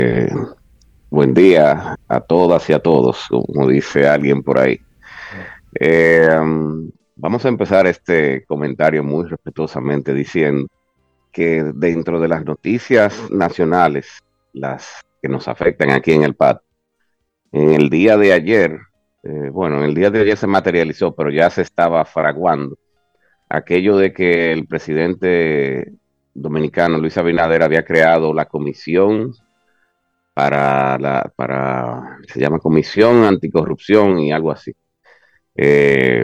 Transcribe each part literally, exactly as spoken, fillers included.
Buen día a todas y a todos, como dice alguien por ahí. Eh, um, Vamos a empezar este comentario muy respetuosamente diciendo que dentro de las noticias nacionales, las que nos afectan aquí en el P A D, en el día de ayer, eh, bueno, en el día de ayer se materializó, pero ya se estaba fraguando aquello de que el presidente dominicano Luis Abinader había creado la comisión para la, para, se llama Comisión Anticorrupción y algo así. Eh,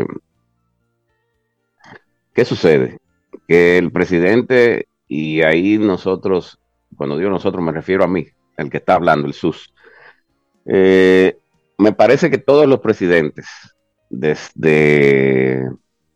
¿Qué sucede? Que el presidente, y ahí nosotros, cuando digo nosotros me refiero a mí, el que está hablando, el S U S, eh, me parece que todos los presidentes, desde,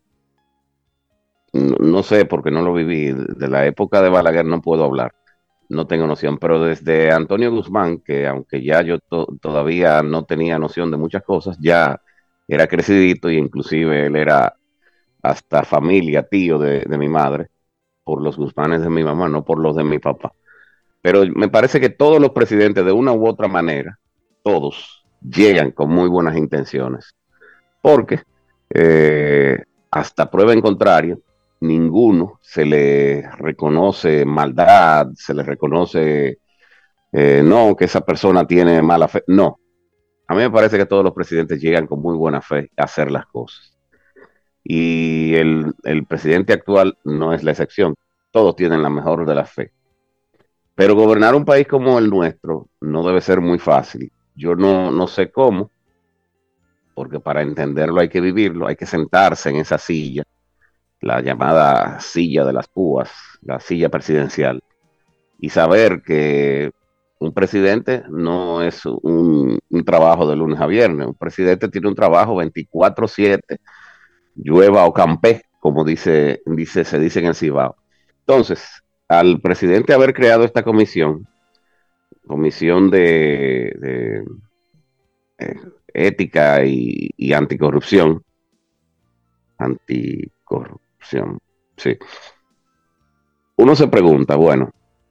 no, no sé, porque no lo viví, de la época de Balaguer no puedo hablar, no tengo noción, pero desde Antonio Guzmán, que aunque ya yo to todavía no tenía noción de muchas cosas, ya era crecidito y inclusive él era hasta familia, tío de, de mi madre, por los Guzmanes de mi mamá, no por los de mi papá. Pero me parece que todos los presidentes, de una u otra manera, todos llegan con muy buenas intenciones, porque eh, hasta prueba en contrario, ninguno se le reconoce maldad, se le reconoce, eh, no, que esa persona tiene mala fe. No, a mí me parece que todos los presidentes llegan con muy buena fe a hacer las cosas. Y el, el presidente actual no es la excepción. Todos tienen la mejor de la fe. Pero gobernar un país como el nuestro no debe ser muy fácil. Yo no, no sé cómo, porque para entenderlo hay que vivirlo, hay que sentarse en esa silla, la llamada silla de las púas, la silla presidencial, y saber que un presidente no es un, un trabajo de lunes a viernes. Un presidente tiene un trabajo veinticuatro siete, llueva o campe, como dice, dice, se dice en el Cibao. Entonces, al presidente haber creado esta comisión, comisión de, de eh, ética y, y anticorrupción, anticorrupción, sí. Uno se pregunta, bueno,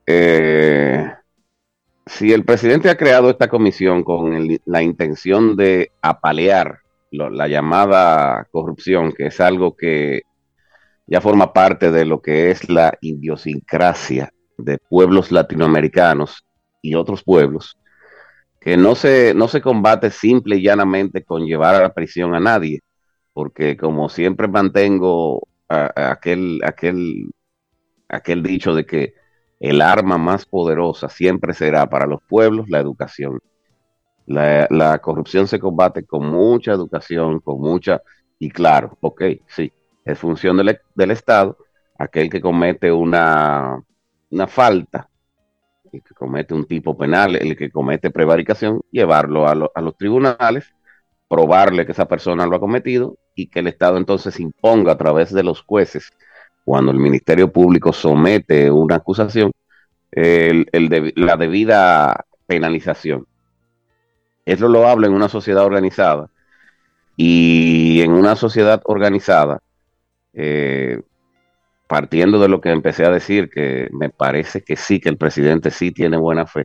eh, si el presidente ha creado esta comisión con el, la intención de apalear lo, la llamada corrupción, que es algo que ya forma parte de lo que es la idiosincrasia de pueblos latinoamericanos y otros pueblos, que no se, no se combate simple y llanamente con llevar a la prisión a nadie, porque como siempre mantengo a, a aquel, aquel, aquel dicho de que el arma más poderosa siempre será para los pueblos la educación. La, la corrupción se combate con mucha educación, con mucha, y claro, ok, sí, es función del, del Estado, aquel que comete una, una falta, el que comete un tipo penal, el que comete prevaricación, llevarlo a, lo, a los tribunales, probarle que esa persona lo ha cometido y que el Estado entonces imponga a través de los jueces, cuando el Ministerio Público somete una acusación, el, el de, la debida penalización. Es lo loable en una sociedad organizada. Y en una sociedad organizada, eh, partiendo de lo que empecé a decir, que me parece que sí, que el presidente sí tiene buena fe.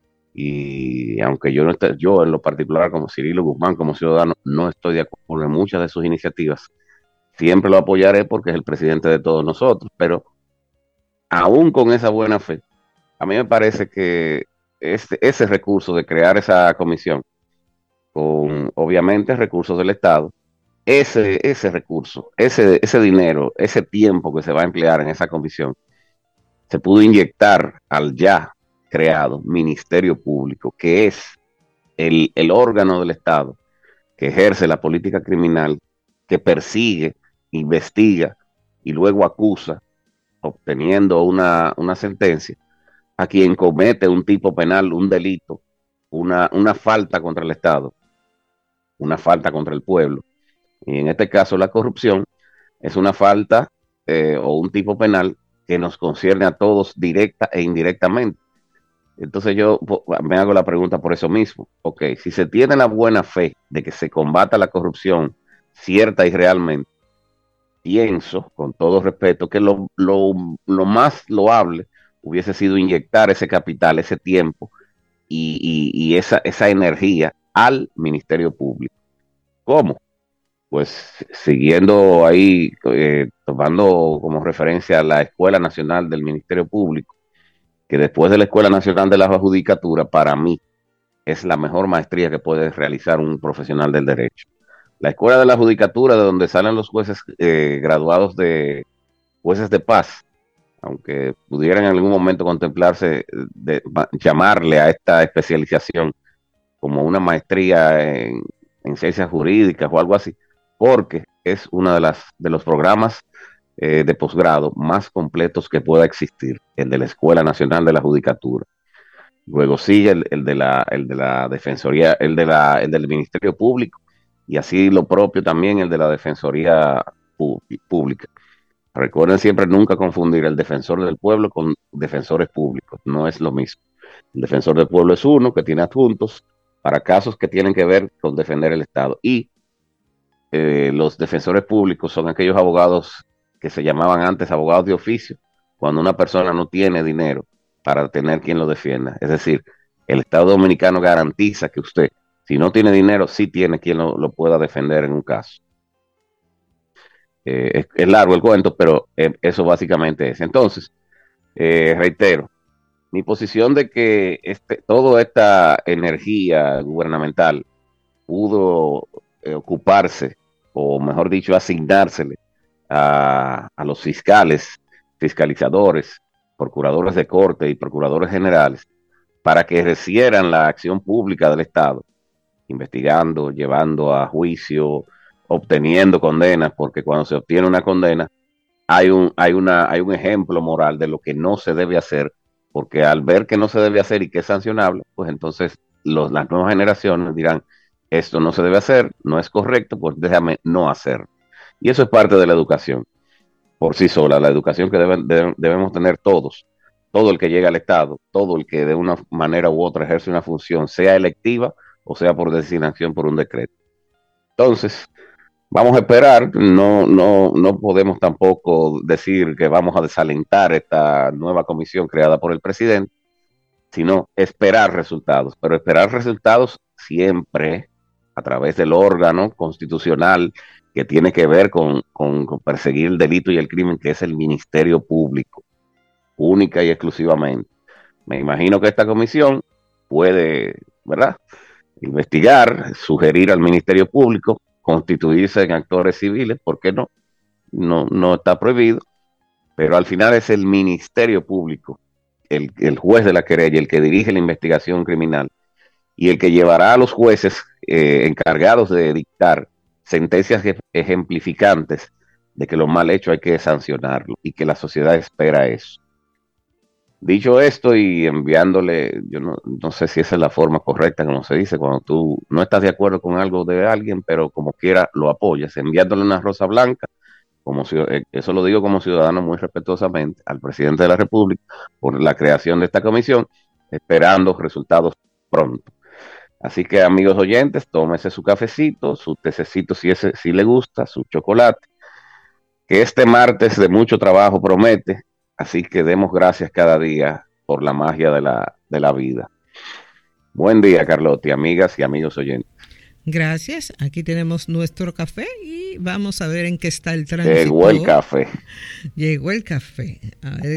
Y aunque yo no esté, yo en lo particular como Cirilo Guzmán, como ciudadano, no estoy de acuerdo en muchas de sus iniciativas, siempre lo apoyaré porque es el presidente de todos nosotros, pero aún con esa buena fe, a mí me parece que este, ese recurso de crear esa comisión, con obviamente recursos del Estado, ese, ese recurso, ese, ese dinero, ese tiempo que se va a emplear en esa comisión, se pudo inyectar al ya creado Ministerio Público, que es el, el órgano del Estado que ejerce la política criminal, que persigue, investiga y luego acusa, obteniendo una, una sentencia, a quien comete un tipo penal, un delito, una, una falta contra el Estado, una falta contra el pueblo. Y en este caso la corrupción es una falta eh, o un tipo penal que nos concierne a todos directa e indirectamente. Entonces yo me hago la pregunta por eso mismo. Ok, si se tiene la buena fe de que se combata la corrupción cierta y realmente, pienso, con todo respeto, que lo, lo, lo más loable hubiese sido inyectar ese capital, ese tiempo, y, y, y esa, esa energía al Ministerio Público. ¿Cómo? Pues siguiendo ahí, eh, tomando como referencia a la Escuela Nacional del Ministerio Público, que después de la Escuela Nacional de la Judicatura, para mí es la mejor maestría que puede realizar un profesional del derecho. La Escuela de la Judicatura, de donde salen los jueces eh, graduados de jueces de paz, aunque pudiera en algún momento contemplarse de, de llamarle a esta especialización como una maestría en, en ciencias jurídicas o algo así, porque es uno de, las, de los programas eh, de posgrado más completos que pueda existir, el de la Escuela Nacional de la Judicatura. Luego sigue el, el, de, la, el de la Defensoría, el, de la, el del Ministerio Público, y así lo propio también el de la Defensoría Pública. Recuerden siempre nunca confundir el defensor del pueblo con defensores públicos, no es lo mismo. El defensor del pueblo es uno que tiene adjuntos para casos que tienen que ver con defender el Estado, y eh, los defensores públicos son aquellos abogados que se llamaban antes abogados de oficio, cuando una persona no tiene dinero para tener quien lo defienda. Es decir, el Estado Dominicano garantiza que usted, si no tiene dinero, sí tiene quien lo, lo pueda defender en un caso. Eh, es, es, largo el cuento, pero eh, eso básicamente es. Entonces, eh, reitero, mi posición de que este, toda esta energía gubernamental pudo eh, ocuparse, o mejor dicho, asignársele a, a los fiscales, fiscalizadores, procuradores de corte y procuradores generales, para que ejercieran la acción pública del Estado, investigando, llevando a juicio, obteniendo condenas, porque cuando se obtiene una condena, hay un, hay, una, hay un ejemplo moral de lo que no se debe hacer, porque al ver que no se debe hacer y que es sancionable, pues entonces los, las nuevas generaciones dirán, esto no se debe hacer, no es correcto, pues déjame no hacer. Y eso es parte de la educación, por sí sola, la educación que deben, deben, debemos tener todos, todo el que llega al Estado, todo el que de una manera u otra ejerce una función, sea electiva o sea por designación por un decreto. Entonces, vamos a esperar, no, no, no podemos tampoco decir que vamos a desalentar esta nueva comisión creada por el presidente, sino esperar resultados, pero esperar resultados siempre a través del órgano constitucional que tiene que ver con, con, con perseguir el delito y el crimen, que es el Ministerio Público, única y exclusivamente. Me imagino que esta comisión puede, ¿verdad?, investigar, sugerir al Ministerio Público, constituirse en actores civiles, ¿por qué no? No, no está prohibido, pero al final es el Ministerio Público, el, el juez de la querella, el que dirige la investigación criminal y el que llevará a los jueces eh, encargados de dictar sentencias ejemplificantes de que lo mal hecho hay que sancionarlo y que la sociedad espera eso. Dicho esto y enviándole, yo no, no sé si esa es la forma correcta, como se dice, cuando tú no estás de acuerdo con algo de alguien, pero como quiera lo apoyas, enviándole una rosa blanca, como eso lo digo como ciudadano muy respetuosamente, al presidente de la República por la creación de esta comisión, esperando resultados pronto. Así que, amigos oyentes, tómese su cafecito, su tececito si, ese, si le gusta, su chocolate, que este martes de mucho trabajo promete. Así que demos gracias cada día por la magia de la, de la vida. Buen día, Carlotti, amigas y amigos oyentes. Gracias. Aquí tenemos nuestro café y vamos a ver en qué está el tránsito. Llegó el café. Llegó el café. A ver.